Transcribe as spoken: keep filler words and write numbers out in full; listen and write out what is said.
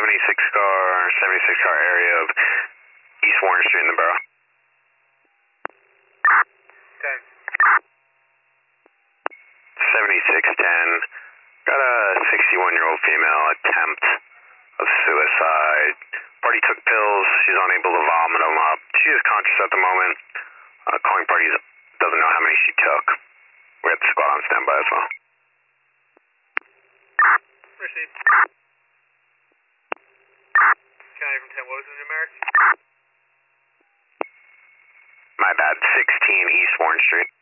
seventy-six car, seventy-six car area of East Warren Street in the Borough. ten. seventy-six ten. Got a sixty-one-year-old female attempt of suicide. Party took pills. She's unable to vomit them up. She is conscious at the moment. Uh, calling parties doesn't know how many she took. We have the squad on standby as well. Received. County from ten, what was the numeric? My bad, sixteen East Warren Street.